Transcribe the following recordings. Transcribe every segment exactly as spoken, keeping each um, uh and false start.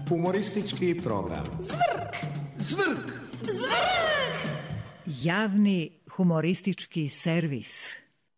Humoristički program. Zvrk! Zvrk! Zvrk! Javni humoristički servis.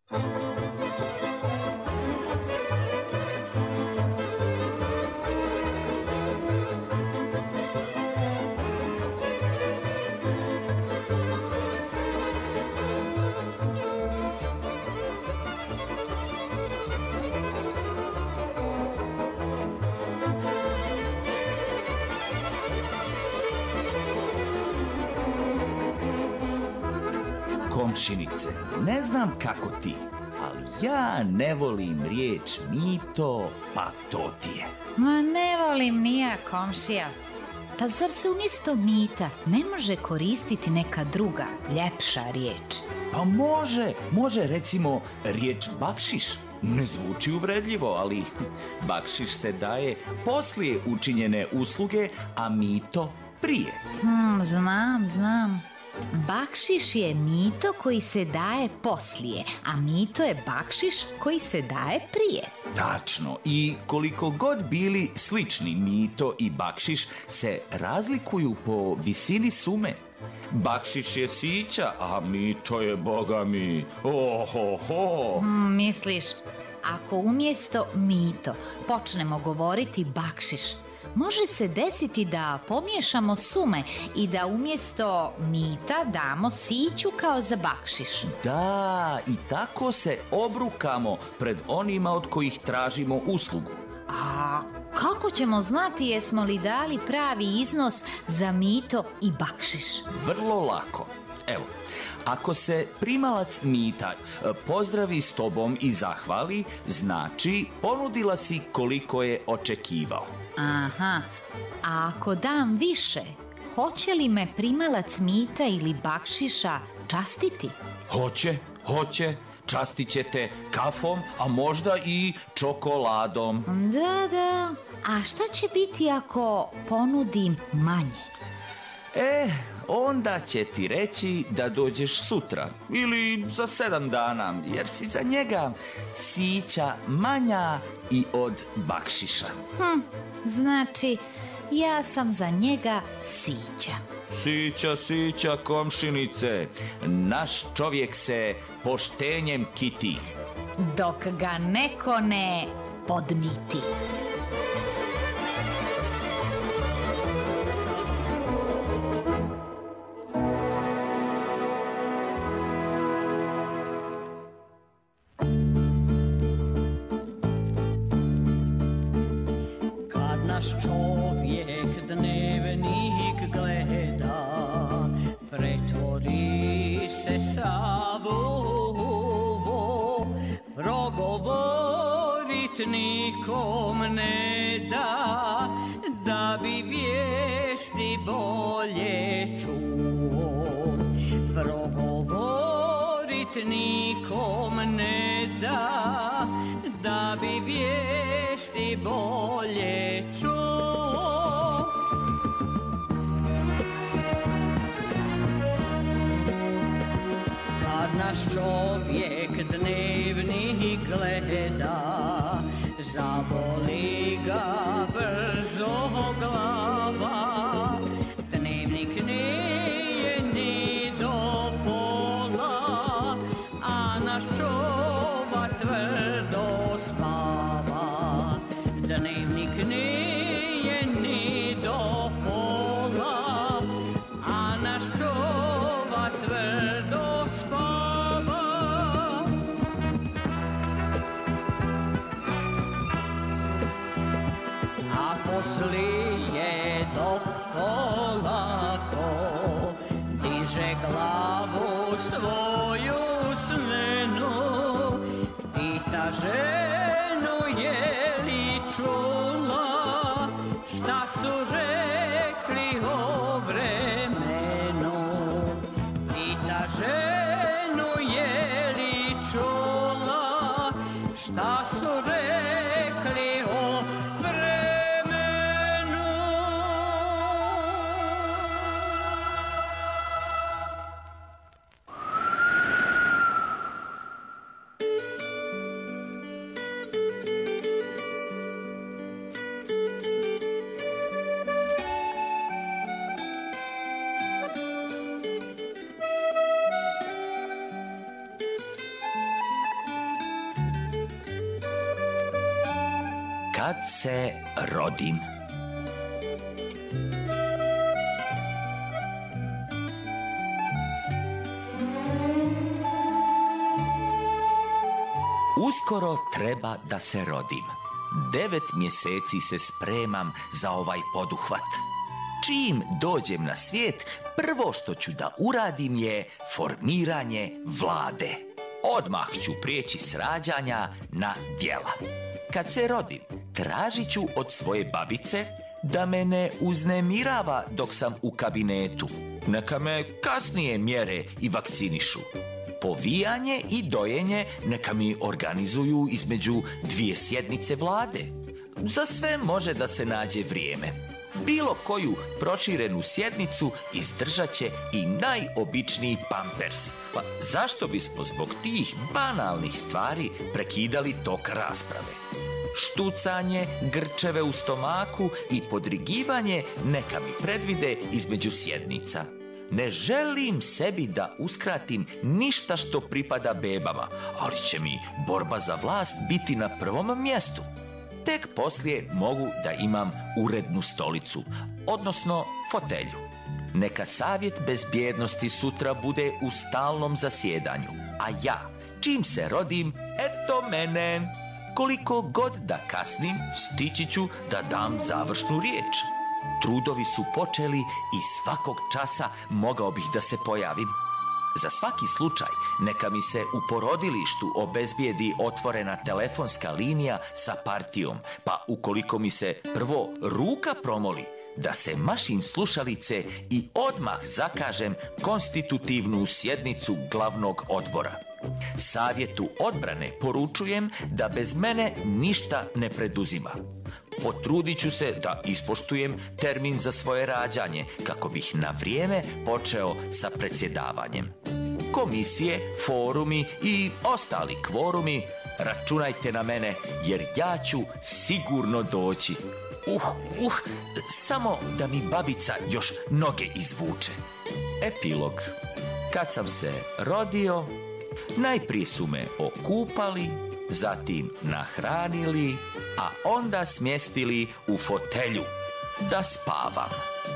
Komšinice, ne znam kako ti, ali ja ne volim riječ mito, pa to ti je. Ma ne volim ni ja, komšija. Pa zar se umjesto mita ne može koristiti neka druga, ljepša riječ? Pa može, može recimo riječ bakšiš. Ne zvuči uvredljivo, ali bakšiš se daje poslije učinjene usluge, a mito prije. Hmm, znam, znam. Bakšiš je mito koji se daje poslije, a mito je bakšiš koji se daje prije. Tačno, i koliko god bili slični mito i bakšiš se razlikuju po visini sume. Bakšiš je sića, a mito je bogami. Ohoho. Hmm, misliš, ako umjesto mito počnemo govoriti bakšiš, može se desiti da pomiješamo sume i da umjesto mita damo siću kao za bakšiš. Da, i tako se obrukamo pred onima od kojih tražimo uslugu. A kako ćemo znati jesmo li dali pravi iznos za mito i bakšiš? Vrlo lako. Evo, ako se primalac mita pozdravi s tobom i zahvali, znači ponudila si koliko je očekivao. Aha, a ako dam više, hoće li me primalac mita ili bakšiša častiti? Hoće, hoće. Častit će te kafom, a možda i čokoladom. Da, da. A šta će biti ako ponudim manje? E, onda će ti reći da dođeš sutra ili za sedam dana, jer si za njega sića manja i od bakšiša. Hm, znači, ja sam za njega sića. Sića, sića, komšinice, naš čovjek se poštenjem kiti. Dok ga neko ne podmiti. Kad naš čovjek dnevnik gleda, pretvori se savovo, progovorit nikom ne da, da bi vijesti bolje čuo. Progovorit nikom ne da, da bi vijesti bolje čuo. Kad naš čovjek dnevnik gleda, zaboli ga brzo glava. Dnevnik nije ni do pola, a naš čova tvrdo spava. Dnevnik nije ni do pola, a naš čova tvrdo spava. A poslije dok polako diže glavu svoju snenu, pita ženu je li čula šta su rekli o vremenu. Pita ženu je li čula šta su rekli o vremenu. kad se rodim. Uskoro treba da se rodim. Devet mjeseci se spremam za ovaj poduhvat. Čim dođem na svijet, prvo što ću da uradim je formiranje vlade. Odmah ću prijeći s rađanja na djela. Kad se rodim, tražit ću od svoje babice da me ne uznemirava dok sam u kabinetu. Neka me kasnije mjere i vakcinišu. Povijanje i dojenje neka mi organizuju između dvije sjednice vlade. Za sve može da se nađe vrijeme. Bilo koju proširenu sjednicu izdržat će i najobičniji pampers. Pa zašto bismo zbog tih banalnih stvari prekidali tok rasprave? Štucanje, grčeve u stomaku i podrigivanje neka mi predvide između sjednica. Ne želim sebi da uskratim ništa što pripada bebama, ali će mi borba za vlast biti na prvom mjestu. Tek poslije mogu da imam urednu stolicu, odnosno fotelju. Neka savjet bezbjednosti sutra bude u stalnom zasjedanju, a ja, čim se rodim, eto mene. Koliko god da kasnim, stići ću da dam završnu riječ. Trudovi su počeli i svakog časa mogao bih da se pojavim. Za svaki slučaj neka mi se u porodilištu obezbijedi otvorena telefonska linija sa partijom, pa ukoliko mi se prvo ruka promoli, da se mašim slušalice i odmah zakažem konstitutivnu sjednicu glavnog odbora. Savjetu odbrane poručujem da bez mene ništa ne preduzima. Potrudit ću se da ispoštujem termin za svoje rađanje kako bih na vrijeme počeo sa predsjedavanjem. Komisije, forumi i ostali kvorumi, računajte na mene jer ja ću sigurno doći. Uh, uh, samo da mi babica još noge izvuče. Epilog. Kad sam se rodio, najprije su me okupali, zatim nahranili, a onda smjestili u fotelju da spavam.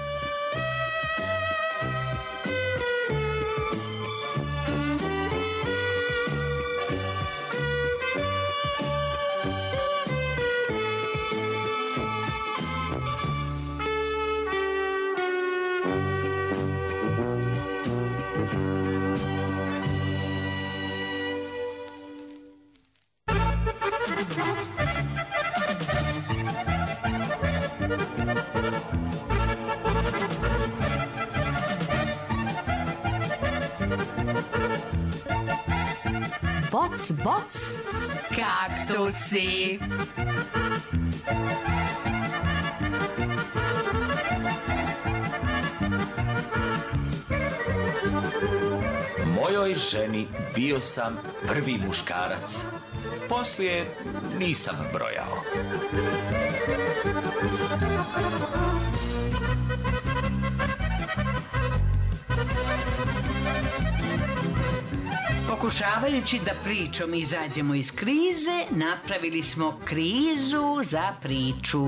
Boc, boc, kaktusi. Mojoj ženi bio sam prvi muškarac. Poslije nisam brojao. Pokušavajući da pričom izađemo iz krize, napravili smo krizu za priču.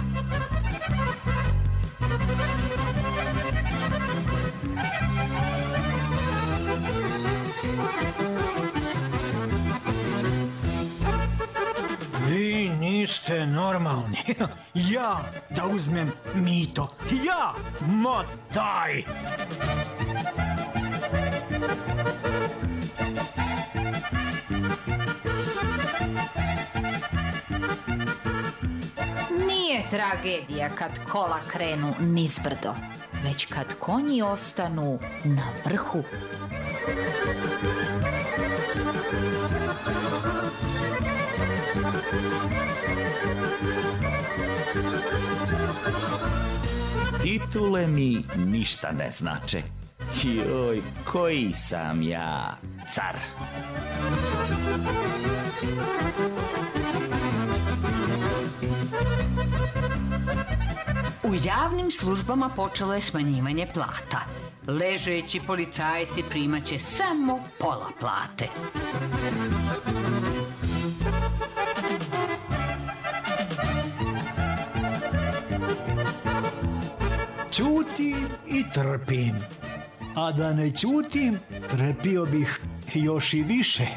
Vi niste normalni. Ja da uzmem mito. Ja, ma daj! Nije tragedija kad kola krenu nizbrdo, već kad konji ostanu na vrhu. Titule mi ništa ne znače. Joj, koji sam ja car. U javnim službama počelo je smanjivanje plata. Ležeći policajci primaće samo pola plate. ćutim i trpim. A da ne ćutim, trpio bih još i više.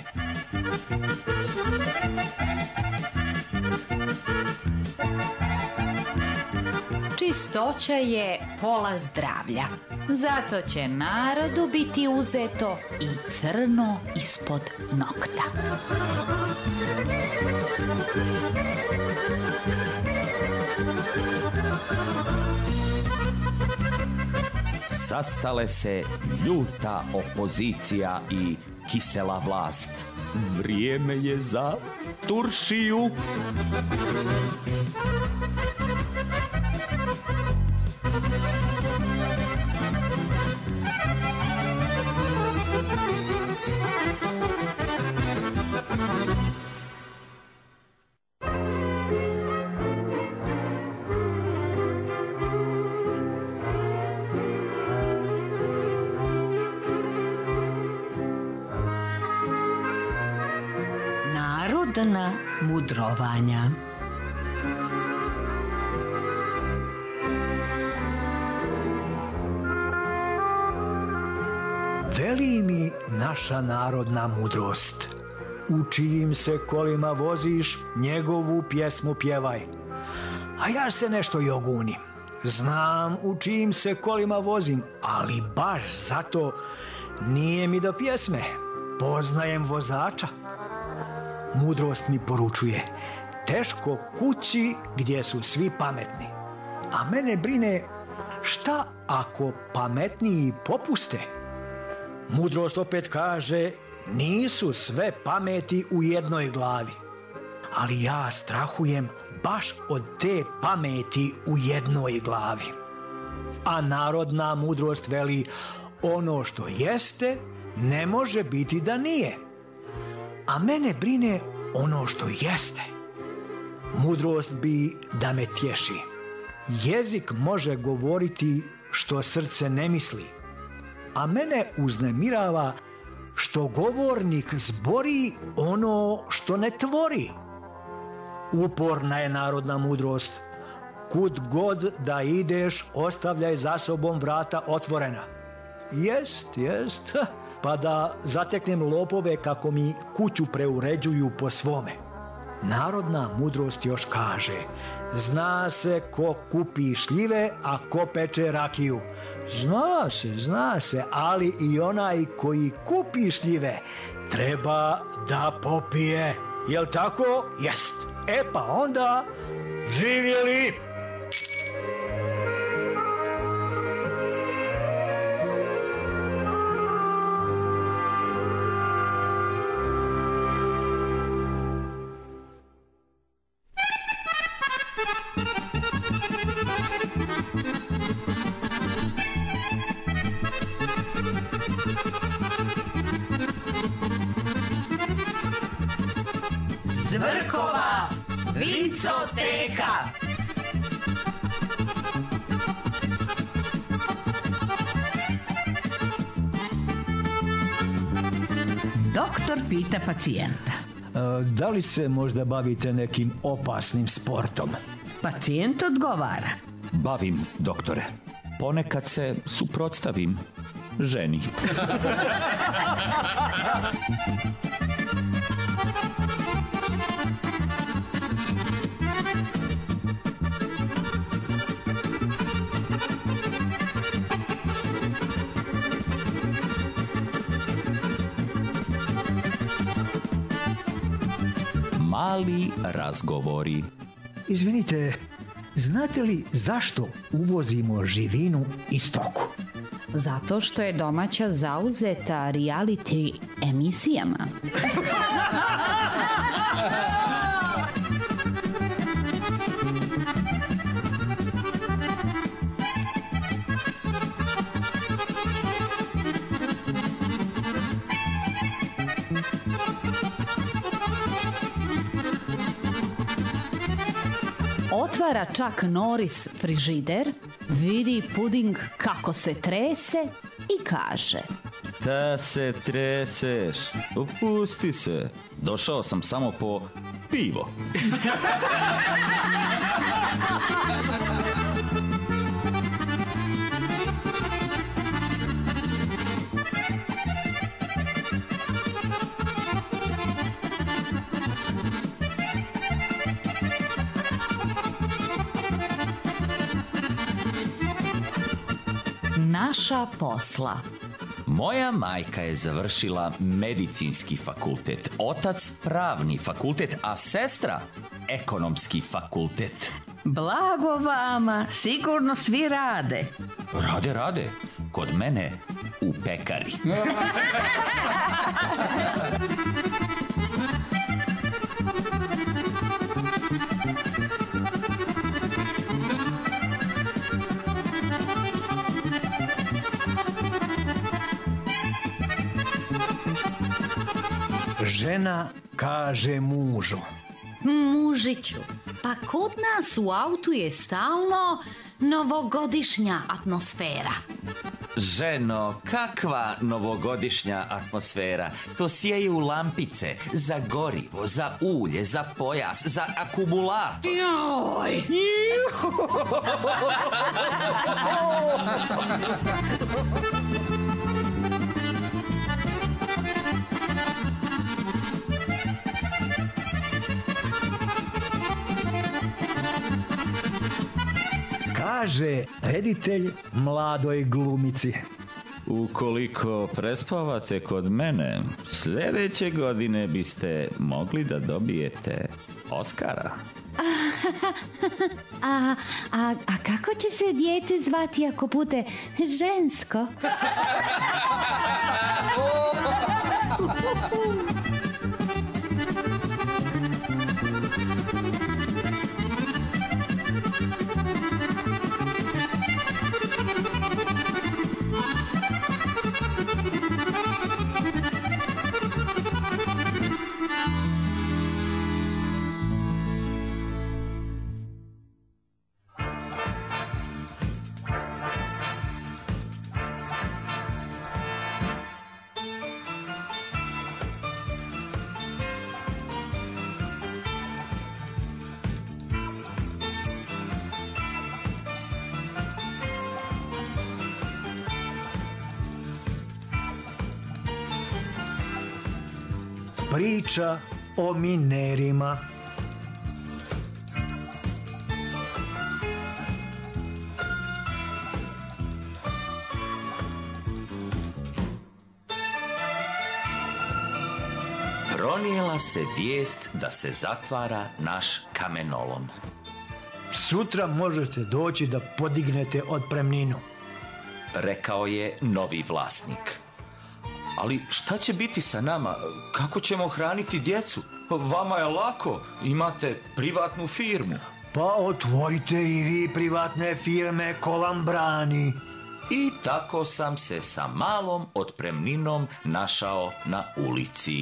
Čistoća je pola zdravlja. Zato će narodu biti uzeto i crno ispod nokta. Sastale se ljuta opozicija i kisela vlast. Vrijeme je za turšiju. Narodna mudrovanja. Veli mi naša narodna mudrost: u čijim se kolima voziš, njegovu pjesmu pjevaj. A ja se nešto jogunim. Znam u čijim se kolima vozim, ali baš zato nije mi do pjesme. Poznajem vozača. Mudrost mi poručuje: teško kući gdje su svi pametni. A mene brine, šta ako pametniji popuste? Mudrost opet kaže: nisu sve pameti u jednoj glavi. Ali ja strahujem baš od te pameti u jednoj glavi. A narodna mudrost veli: ono što jeste ne može biti da nije. A mene brine ono što jeste. Mudrost bi da me tješi. Jezik može govoriti što srce ne misli. A mene uznemirava što govornik zbori ono što ne tvori. Uporna je narodna mudrost. Kud god da ideš, ostavljaj za sobom vrata otvorena. Jest, jest, pa da zateknem lopove kako mi kuću preuređuju po svome. Narodna mudrost još kaže: zna se ko kupi šljive, a ko peče rakiju. Zna se, zna se, ali i onaj koji kupi šljive treba da popije. Jel tako? Jest. E pa onda, živjeli! Zvrkova vicoteka. Doktor pita pacijenta: Da li se možda bavite nekim opasnim sportom? Pacijent odgovara: Bavim, doktore. Ponekad se suprotstavim ženi. Mali razgovori. Izvinite, znate li zašto uvozimo živinu i stoku? Zato što je domaća zauzeta reality emisijama. Otvara Chuck Norris frižider, vidi puding kako se trese i kaže: Ta se treseš, opusti se, došao sam samo po pivo. naša posla. Moja majka je završila medicinski fakultet, otac pravni fakultet, a sestra ekonomski fakultet. Blago vama, sigurno svi rade. Rade, rade. Kod mene u pekari. Žena kaže mužu: Mužiću, pa kod nas u autu je stalno novogodišnja atmosfera. Ženo, kakva novogodišnja atmosfera. To sjeju lampice za gorivo, za ulje, za pojas, za akumulator. Joj! Kaže reditelj mladoj glumici: Ukoliko prespavate kod mene, sljedeće godine biste mogli da dobijete Oskara. A, a, a kako će se dijete zvati ako bude žensko? Priča o minerima. Pronijela se vijest da se zatvara naš kamenolom. Sutra možete doći da podignete otpremninu, rekao je novi vlasnik. Ali šta će biti sa nama? Kako ćemo hraniti djecu? Vama je lako, imate privatnu firmu. Pa otvorite i vi privatne firme, ko vam brani. I tako sam se sa malom otpremninom našao na ulici.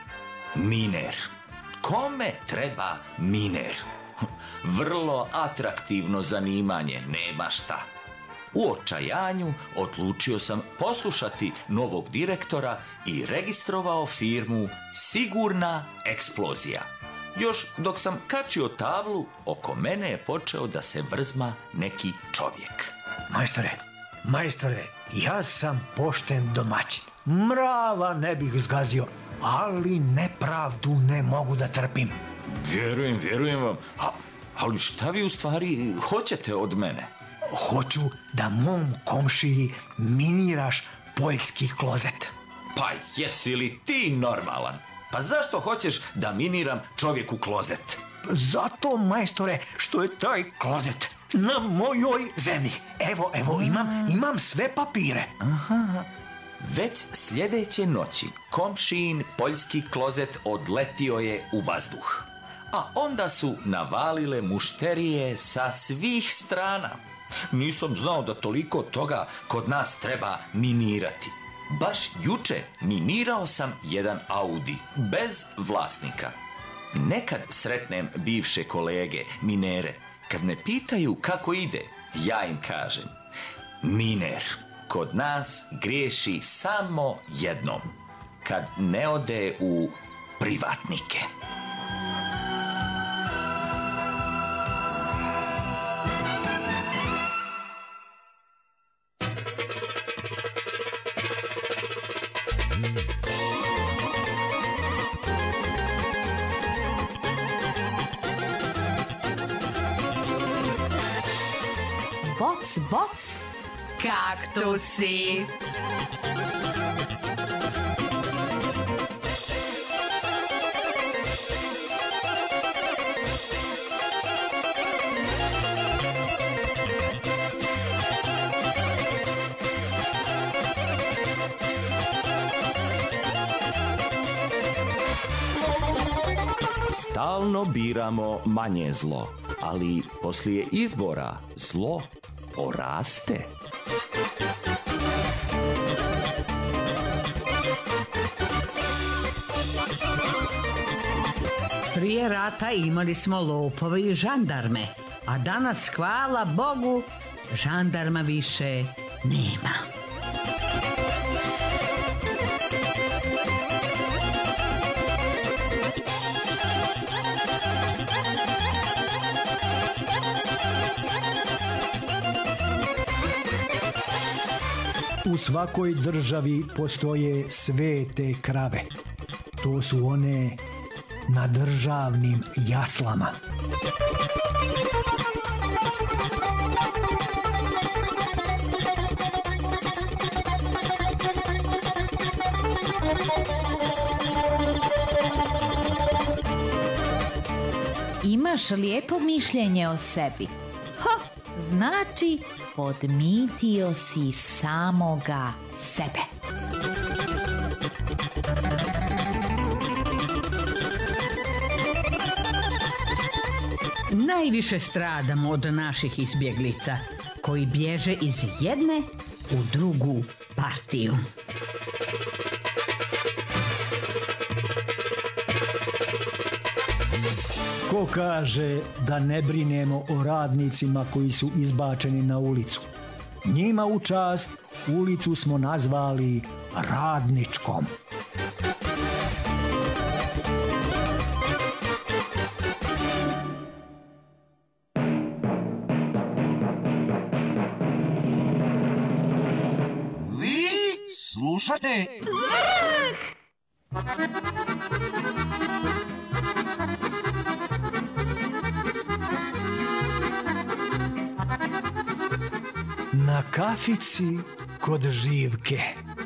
Miner. Kome treba miner? Vrlo atraktivno zanimanje, nema šta. U očajanju odlučio sam poslušati novog direktora i registrovao firmu Sigurna eksplozija. Još dok sam kačio tablu, oko mene je počeo da se vrzma neki čovjek. Majstore, majstore, ja sam pošten domaćin. Mrava ne bih zgazio, ali nepravdu ne mogu da trpim. Vjerujem, vjerujem vam. A, ali šta vi u stvari hoćete od mene? Hoću da mom komšiji miniraš poljski klozet. Pa jesi li ti normalan? Pa zašto hoćeš da miniram čovjeku klozet? Zato, majstore, što je taj klozet na mojoj zemlji. Evo, evo, imam, imam sve papire. Aha. Već sljedeće noći komšijin poljski klozet odletio je u vazduh. A onda su navalile mušterije sa svih strana. Nisam znao da toliko toga kod nas treba minirati. Baš juče minirao sam jedan Audi, bez vlasnika. Nekad sretnem bivše kolege, minere. Kad me pitaju kako ide, ja im kažem: miner kod nas griješi samo jednom, kad ne ode u privatnike. Boc, boc, kaktusi. Stalno biramo manje zlo, ali poslije izbora zlo poraste. Prije rata imali smo lopove i žandarme, a danas, hvala Bogu, žandarma više nema. U svakoj državi postoje svete krave. To su one na državnim jaslama. Imaš lijepo mišljenje o sebi. Ha, znači podmitio si samoga sebe. Najviše stradamo od naših izbjeglica koji bježe iz jedne u drugu partiju. Ko kaže da ne brinemo o radnicima koji su izbačeni na ulicu? Njima u čast ulicu smo nazvali radničkom. Vi slušate Zvrk! Na kafici kod Živke.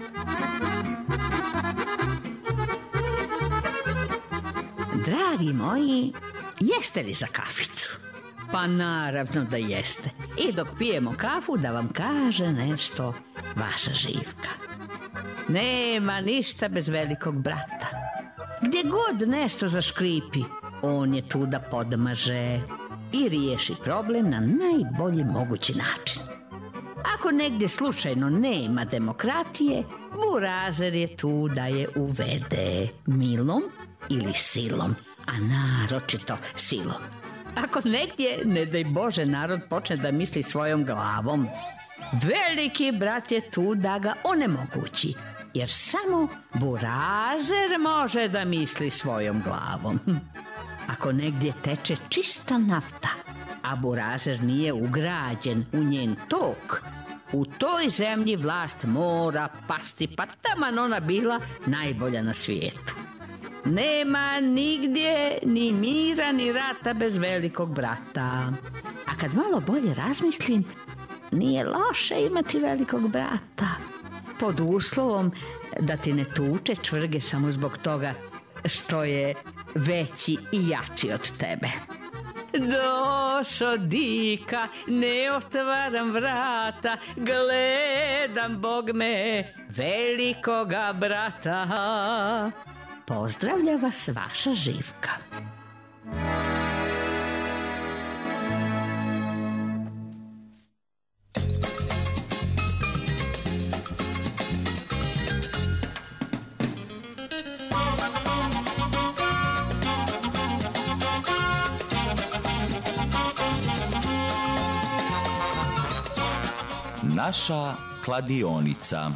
Dragi moji, jeste li za kaficu? Pa naravno da jeste. I dok pijemo kafu da vam kaže nešto vaša Živka. Nema ništa bez velikog brata. Gdje god nešto zaškripi, on je tu da podmaže i riješi problem na najbolji mogući način. Ako negdje slučajno nema demokratije, Burazer je tu da je uvede milom ili silom, a naročito silom. Ako negdje, ne daj Bože, narod počne da misli svojom glavom, veliki brat je tu da ga onemogući, jer samo Burazer može da misli svojom glavom. Ako negdje teče čista nafta, a Burazer nije ugrađen u njen tok, u toj zemlji vlast mora pasti, pa taman ona bila najbolja na svijetu. Nema nigdje ni mira ni rata bez velikog brata. A kad malo bolje razmislim, nije loše imati velikog brata. Pod uslovom da ti ne tuče čvrge samo zbog toga što je veći i jači od tebe. Došo dika, ne otvaram vrata, gledam Bog me, velikoga brata. Pozdravlja vas vaša Živka. Naša kladionica.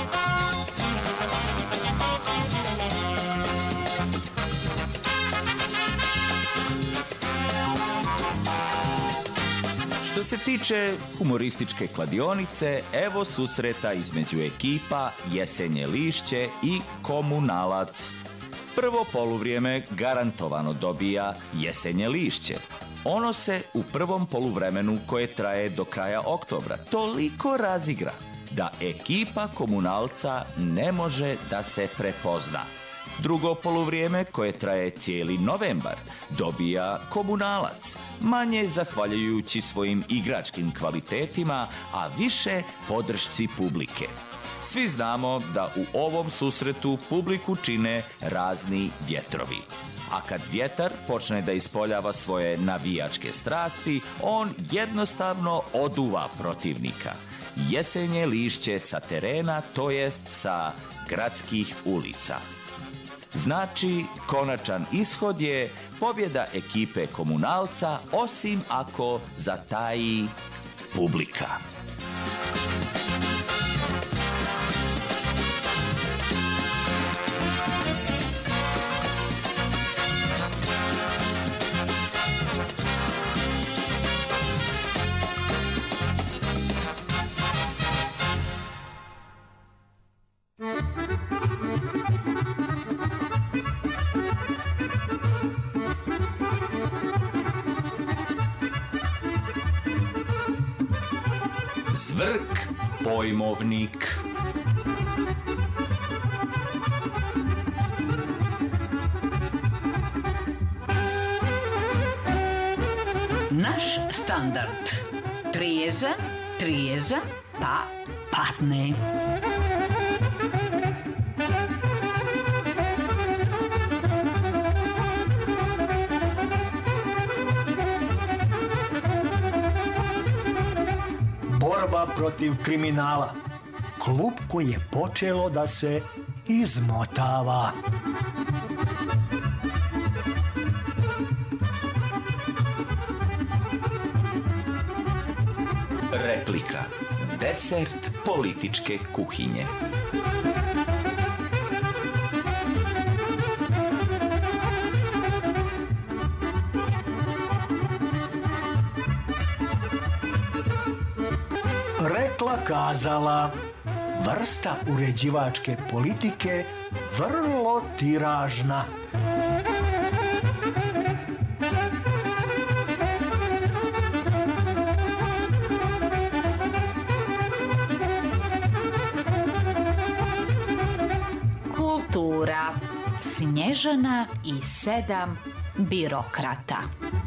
Što se tiče humorističke kladionice, evo susreta između ekipa Jesenje lišće i Komunalac. Prvo poluvrijeme garantovano dobija Jesenje lišće. Ono se u prvom poluvremenu, koje traje do kraja oktobra, toliko razigra da ekipa Komunalca ne može da se prepozna. Drugo poluvrijeme, koje traje cijeli novembar, dobija Komunalac, manje zahvaljujući svojim igračkim kvalitetima, a više podršci publike. Svi znamo da u ovom susretu publiku čine razni vjetrovi. A kad vjetar počne da ispoljava svoje navijačke strasti, on jednostavno oduva protivnika. Jesenje lišće sa terena, to jest sa gradskih ulica. Znači, konačan ishod je pobjeda ekipe Komunalca, osim ako zataji publika. Zvrk pojmovnik. Naš standard. Trijezan, trijezan, pa padne. Borba protiv kriminala. Klupko je počelo da se izmotava. Replika. Desert političke kuhinje. Rekla kazala, vrsta uređivačke politike vrlo tiražna. Kultura. Snježana i sedam birokrata.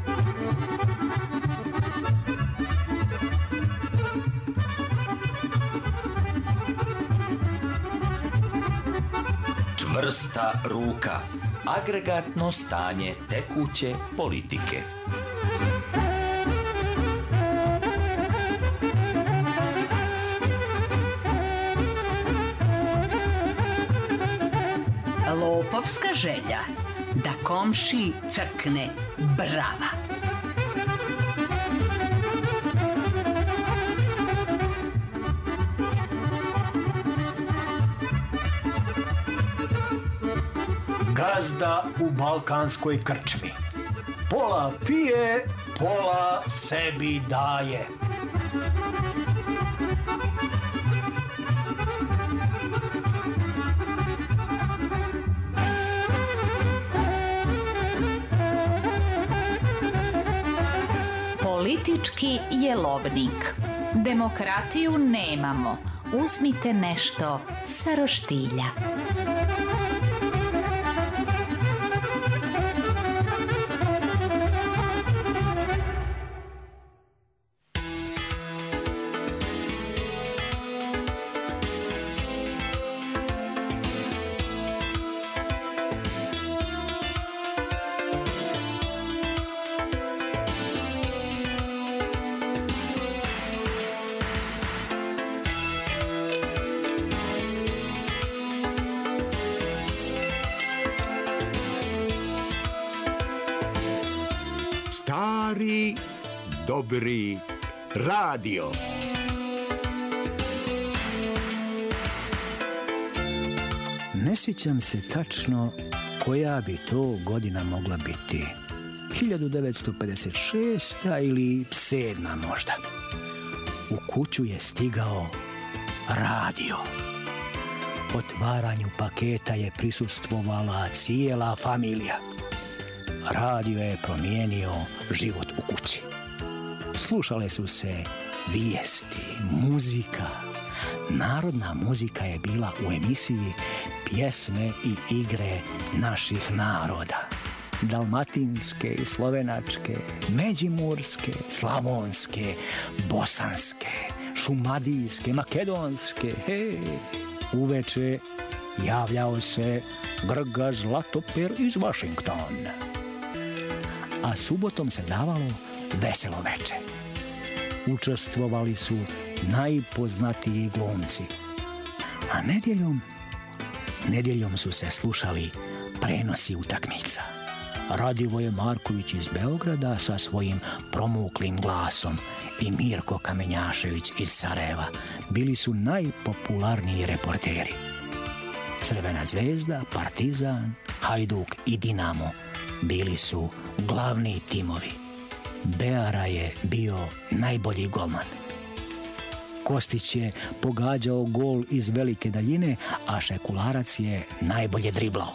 Čvrsta ruka. Agregatno stanje tekuće politike. Lopovska želja da komši crkne brava. Gazda u balkanskoj krčmi. Pola pije, pola sebi daje. Politički jelovnik. Demokratiju nemamo. Uzmite nešto sa roštilja. Stari, dobri radio. Ne sjećam se tačno koja bi to godina mogla biti. hiljadu devetsto pedeset šesta ili sedma možda. U kuću je stigao radio. Otvaranju paketa je prisustvovala cijela familija. Radio je promijenio život u kući. Slušale su se vijesti, muzika. Narodna muzika je bila u emisiji Pjesme i igre naših naroda. Dalmatinske i slovenačke, međimurske, slavonske, bosanske, šumadijske, makedonske. Hej, uveče javljao se Grga Zlatoper iz Vašingtona. A subotom se davalo veselo veče. Učestvovali su najpoznatiji glumci. A nedjeljom, nedjeljom su se slušali prenosi utakmica. Radivoje Marković iz Beograda sa svojim promuklim glasom i Mirko Kamenjašević iz Sarajeva bili su najpopularniji reporteri. Crvena zvezda, Partizan, Hajduk i Dinamo bili su glavni timovi. Beara je bio najbolji golman. Kostić je pogađao gol iz velike daljine, a Šekularac je najbolje driblao.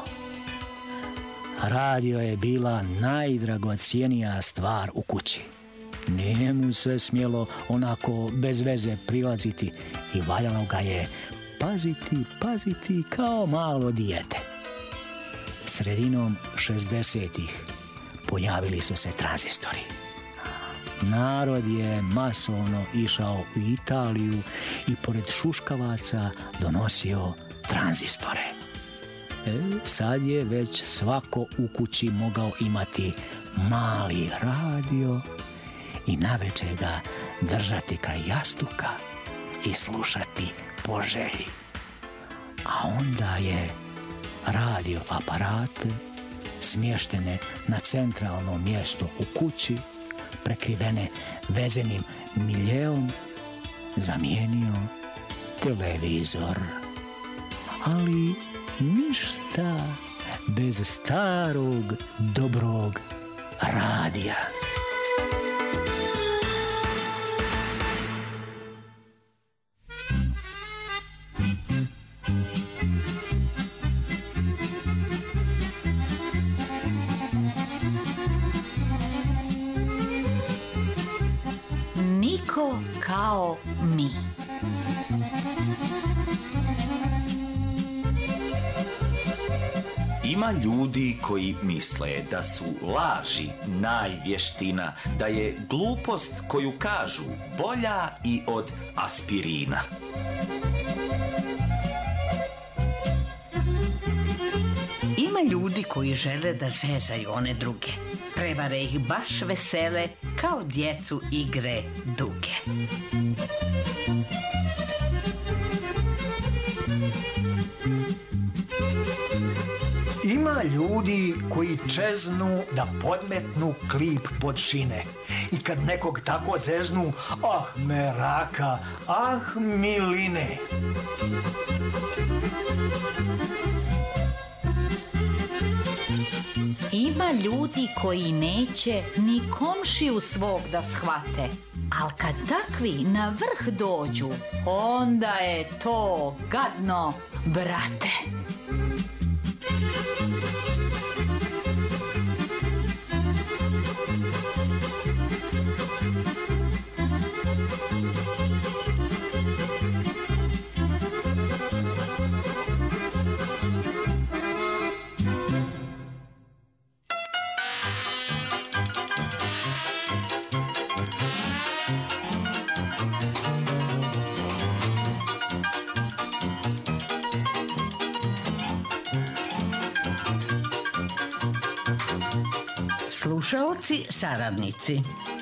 Radio je bila najdragocijenija stvar u kući. Nije mu se smjelo onako bez veze prilaziti i valjalo ga je paziti, paziti kao malo dijete. Sredinom šezdesetih pojavili su se tranzistori. Narod je masovno išao u Italiju i pored šuškavaca donosio tranzistore. E, sad je već svako u kući mogao imati mali radio i navečer ga držati kraj jastuka i slušati po želji. A onda je radio aparate smještene na centralnom mjestu u kući, prekrivene vezenim miljeom, zamijenio televizor. Ali ništa bez starog dobrog radija. Niko kao mi. Ima ljudi koji misle da su laži najvještina, da je glupost koju kažu bolja i od aspirina. Ima ljudi koji žele da zezaju one druge. Prevare ih baš vesele kao djecu igre duge. Ima ljudi koji čeznu da podmetnu klip pod šine. I kad nekog tako zeznu, ah meraka, ah miline. Ima ljudi koji neće ni komšiju svog da shvate, ali kad takvi na vrh dođu, onda je to gadno, brate. Slušaoci, saradnici.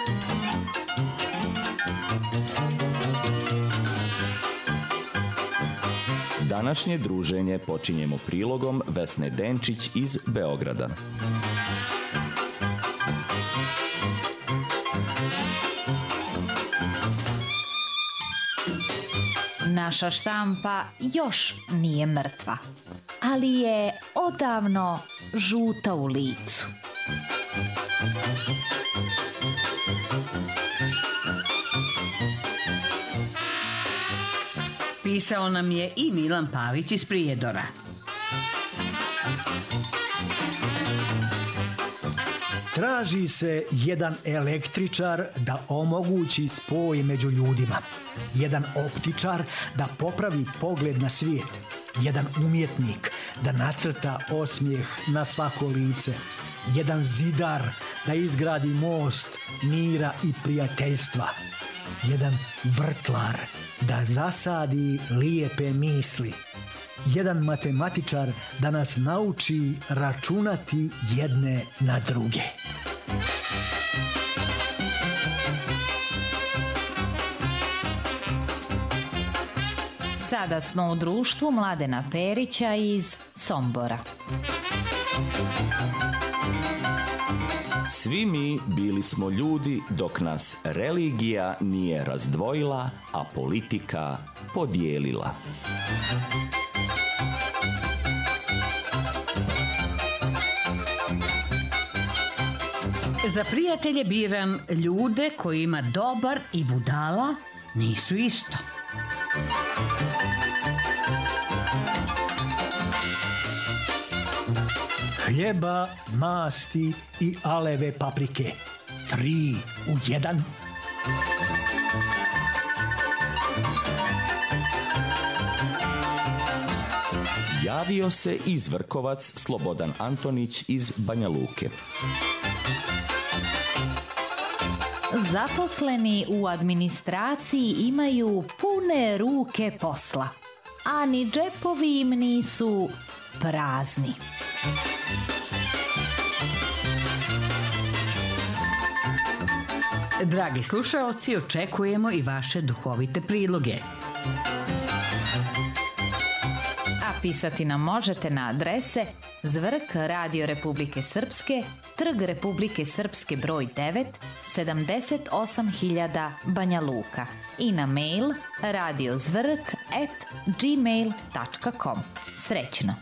Današnje druženje počinjemo prilogom Vesne Denčić iz Beograda. Naša štampa još nije mrtva, ali je odavno žuta u licu. Pisao nam je i Milan Pavić iz Prijedora. Traži se jedan električar da omogući spoj među ljudima. Jedan optičar da popravi pogled na svijet. Jedan umjetnik da nacrta osmijeh na svako lice. Jedan zidar da izgradi most mira i prijateljstva. Jedan vrtlar da zasadi lijepe misli. Jedan matematičar da nas nauči računati jedne na druge. Sada smo u društvu Mladena Perića iz Sombora. Svi mi bili smo ljudi dok nas religija nije razdvojila, a politika podijelila. Za prijatelje biram ljude kojima dobar i budala nisu isto. Hljeba, masti i aleve paprike. Tri u jedan. Javio se izvrkovac Slobodan Antonić iz Banja Luke. Zaposleni u administraciji imaju pune ruke posla, a ni džepovi im nisu prazni. Dragi slušaoci, očekujemo i vaše duhovite priloge. A pisati nam možete na adrese Zvrk Radio Republike Srpske, Trg Republike Srpske broj devet, sedamdeset osam hiljada Banja Luka i na mail radiozvrk at gmail dot com. Srećno!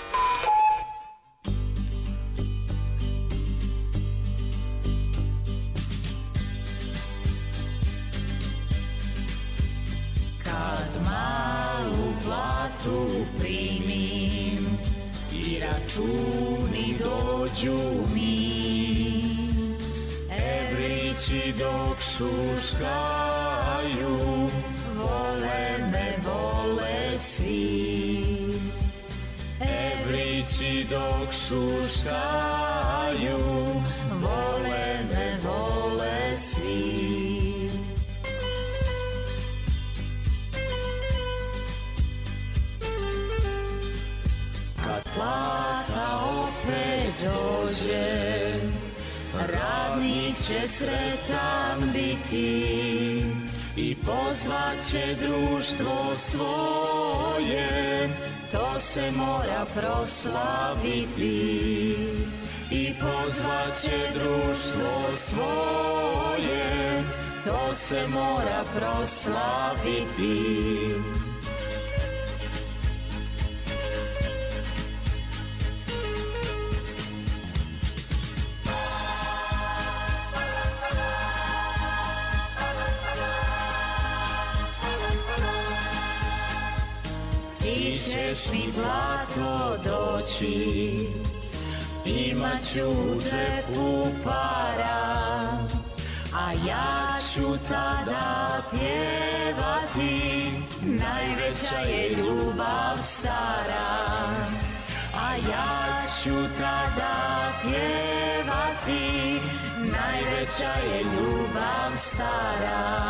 Kad malu platu primim i računi dođu mi, evrići dok šuškaju, vole me, vole svi. Evrići dok šuškaju, vole me, vole svi. Kad plata opet dođe, radnik će sretan biti i pozvaće društvo svoje, to se mora proslaviti. I pozvaće društvo svoje, to se mora proslaviti. Ti ćeš mi blato doći, imat ću u džepu para, a ja ću tada pjevati, najveća je ljubav stara. A ja ću tada pjevati, najveća je ljubav stara.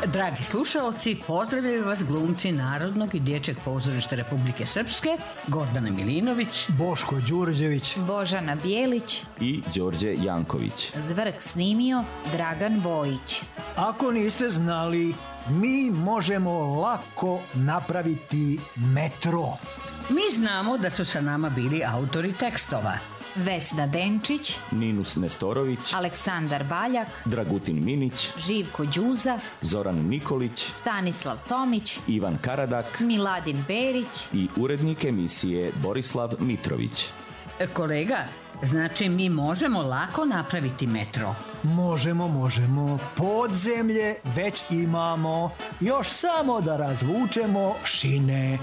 Dragi slušalci, pozdravljaju vas glumci Narodnog i dječjeg pozorišta Republike Srpske, Gordana Milinović, Boško Đurđević, Božana Bijelić i Đorđe Janković. Zvrk snimio Dragan Bojić. Ako niste znali, mi možemo lako napraviti metro. Mi znamo da su sa nama bili autori tekstova. Vesna Denčić, Ninus Nestorović, Aleksandar Baljak, Dragutin Minić, Živko Đuza, Zoran Nikolić, Stanislav Tomić, Ivan Karadak Miladin Berić i urednik emisije Borislav Mitrović. E, kolega, znači mi možemo lako napraviti metro. Možemo, možemo. Podzemlje već imamo. Još samo da razvučemo šine.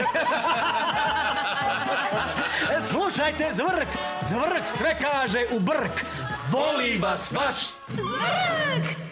E, slušajte, Zvrk! Zvrk sve kaže u brk. Voli vas vaš... Zvrk!